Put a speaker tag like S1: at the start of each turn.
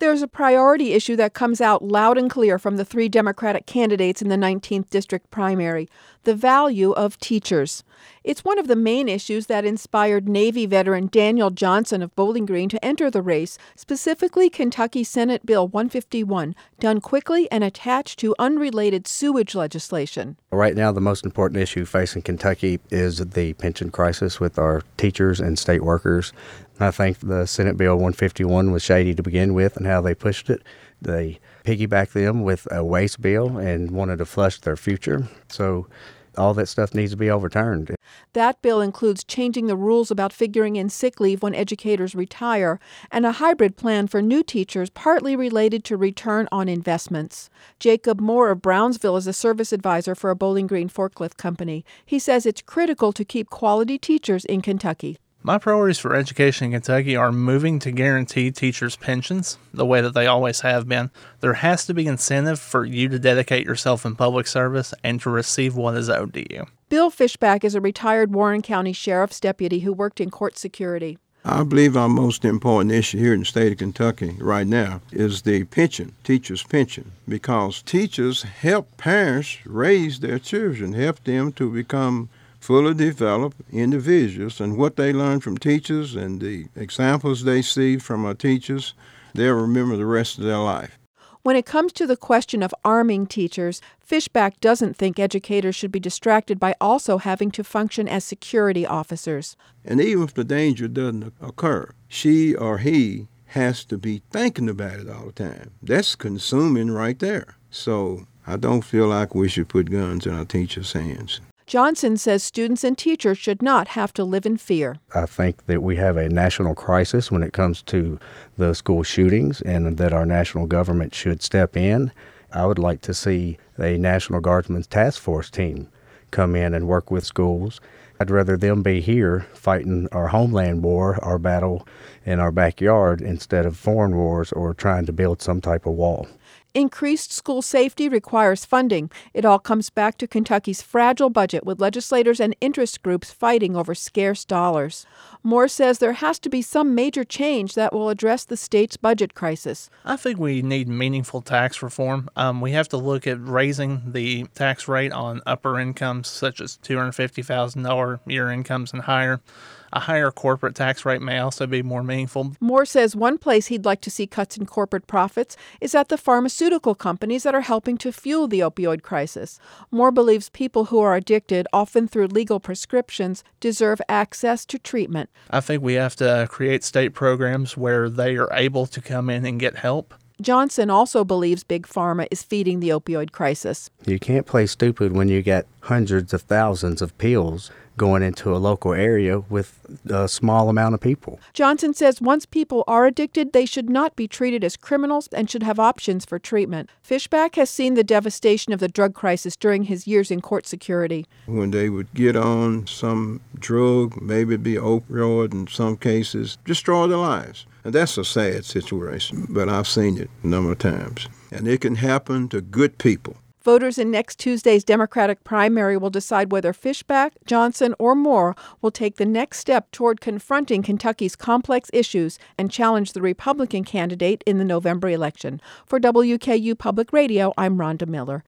S1: There's a priority issue that comes out loud and clear from the 3 Democratic candidates in the 19th District primary: the value of teachers. It's one of the main issues that inspired Navy veteran Daniel Johnson of Bowling Green to enter the race, specifically Kentucky Senate Bill 151, done quickly and attached to unrelated sewage legislation.
S2: Right now, the most important issue facing Kentucky is the pension crisis with our teachers and state workers. I think the Senate Bill 151 was shady to begin with, and how they pushed it. They piggybacked them with a waste bill and wanted to flush their future. So all that stuff needs to be overturned.
S1: That bill includes changing the rules about figuring in sick leave when educators retire, and a hybrid plan for new teachers partly related to return on investments. Jacob Moore of Brownsville is a service advisor for a Bowling Green forklift company. He says it's critical to keep quality teachers in Kentucky.
S3: My priorities for education in Kentucky are moving to guarantee teachers' pensions the way that they always have been. There has to be incentive for you to dedicate yourself in public service and to receive what is owed to you.
S1: Bill Fishback is a retired Warren County Sheriff's deputy who worked in court security.
S4: I believe our most important issue here in the state of Kentucky right now is the pension, teachers' pension, because teachers help parents raise their children, help them to become fully developed individuals, and what they learn from teachers and the examples they see from our teachers, they'll remember the rest of their life.
S1: When it comes to the question of arming teachers, Fishback doesn't think educators should be distracted by also having to function as security officers.
S4: And even if the danger doesn't occur, she or he has to be thinking about it all the time. That's consuming right there. So I don't feel like we should put guns in our teachers' hands.
S1: Johnson says students and teachers should not have to live in fear.
S2: I think that we have a national crisis when it comes to the school shootings, and that our national government should step in. I would like to see a National Guardsmen's Task Force team come in and work with schools. I'd rather them be here fighting our homeland war, our battle in our backyard, instead of foreign wars or trying to build some type of wall.
S1: Increased school safety requires funding. It all comes back to Kentucky's fragile budget, with legislators and interest groups fighting over scarce dollars. Moore says there has to be some major change that will address the state's budget crisis.
S3: I think we need meaningful tax reform. We have to look at raising the tax rate on upper incomes, such as $250,000 year incomes and higher. A higher corporate tax rate may also be more meaningful.
S1: Moore says one place he'd like to see cuts in corporate profits is at the pharmaceutical companies that are helping to fuel the opioid crisis. Moore believes people who are addicted, often through legal prescriptions, deserve access to treatment.
S3: I think we have to create state programs where they are able to come in and get help.
S1: Johnson also believes Big Pharma is feeding the opioid crisis.
S2: You can't play stupid when you get hundreds of thousands of pills going into a local area with a small amount of people.
S1: Johnson says once people are addicted, they should not be treated as criminals and should have options for treatment. Fishback has seen the devastation of the drug crisis during his years in court security.
S4: When they would get on some drug, maybe it'd be opioid in some cases, destroy their lives. And that's a sad situation, but I've seen it a number of times. And it can happen to good people.
S1: Voters in next Tuesday's Democratic primary will decide whether Fishback, Johnson, or Moore will take the next step toward confronting Kentucky's complex issues and challenge the Republican candidate in the November election. For WKU Public Radio, I'm Rhonda Miller.